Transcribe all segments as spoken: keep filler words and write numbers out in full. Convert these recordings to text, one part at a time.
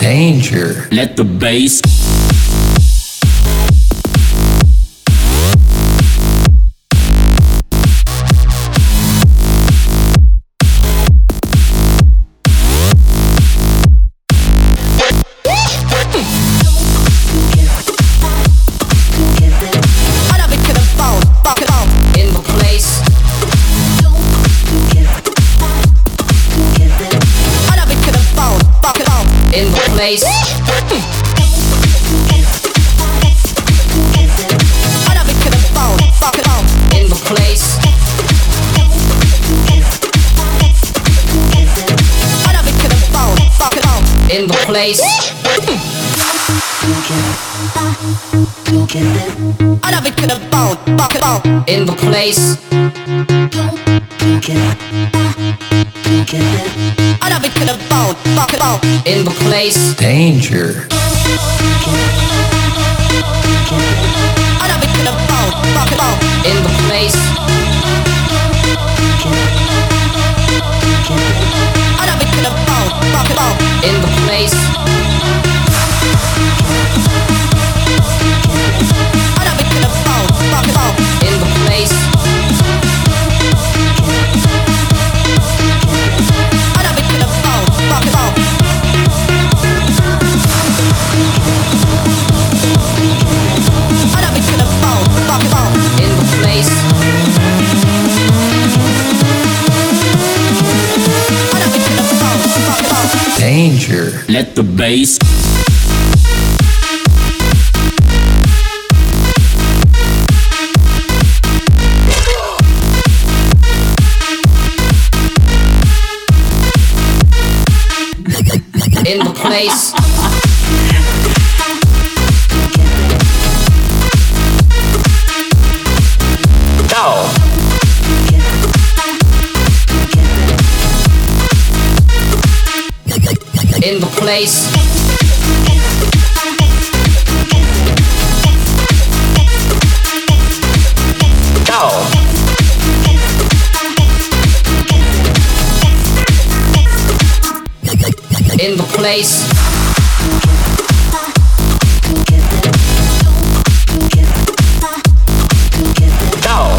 Danger. Let the bass. Place. In the place. In the place. Out of it to the bone, fuck it all. In the place. Out of it to the bone, fuck it all. In the place. Danger. Out of it to the bone, fuck it all. In the place. Out of it to the bone, fuck it all. In the place. Out of it to the bone, fuck it all. In the place. Out of it to the bone, fuck it all. Out of it to the bone, fuck it all. In the place. Out of it to the bone, fuck it all. Danger. Let the bass. In the place. Go. In the place. Go. In the place. Go.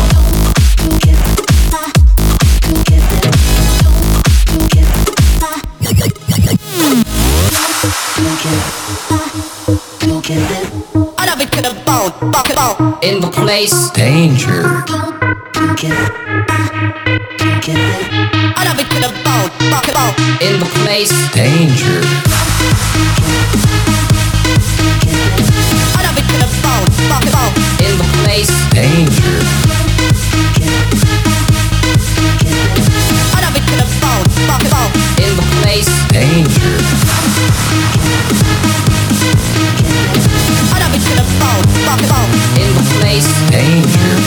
Out of it to the bone, fuck it all. In the place. Danger. Out of it to the bone, fuck it all. In the place. Danger. Out of it to the bone, fuck it all. In the place. Danger. Out of it to the bone, fuck it all. In the place. Danger. Out of it to the bone, fuck it all. In the place. Danger.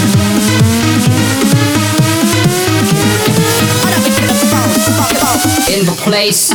Out of it to the bone, fuck it all. In the place.